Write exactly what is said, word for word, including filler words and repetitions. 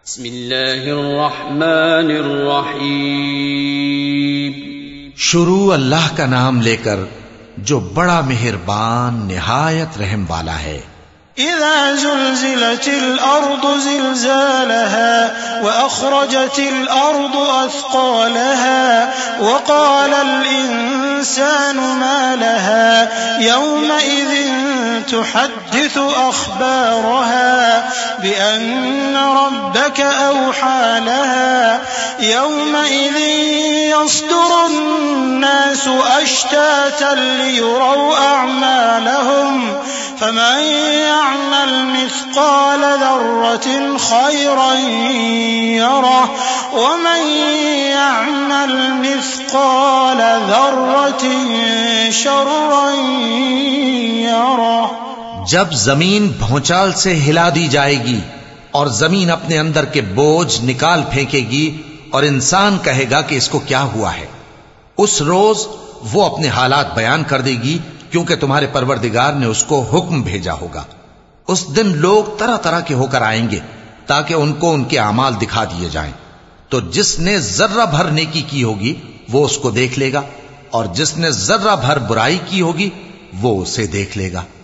बिस्मिल्लाहिर्रहमानिर्रहीम। शुरू अल्लाह का नाम लेकर जो बड़ा मेहरबान निहायत रहम वाला है। इज़ा ज़ुल्ज़िलतिल अर्दु ज़िल्ज़ालहा व अख़रजतिल अर्दु अथक़ालहा व क़ालल इंसानु मा लहा यौमइज़िन तुहद्दिसु अख़बारहा बिअन्न रब्बक अवहा लहा यौमइज़िन यस्दुरुन नासु अश्तातन लियुरौ अअमालहुम फमन यअमल मिस्क़ाल ज़र्रतिन ख़ैरन यरह वमन यअमल मिस्क़ाल ज़र्रतिन शर्रन यरह। जब जमीन भौचाल से हिला दी जाएगी और जमीन अपने अंदर के बोझ निकाल फेंकेगी और इंसान कहेगा कि इसको क्या हुआ है, उस रोज वो अपने हालात बयान कर देगी क्योंकि तुम्हारे परवरदिगार ने उसको हुक्म भेजा होगा। उस दिन लोग तरह तरह के होकर आएंगे ताकि उनको उनके अमाल दिखा दिए जाएं। तो जिसने जर्रा भर नेकी की होगी वो उसको देख लेगा और जिसने जर्रा भर बुराई की होगी वो उसे देख लेगा।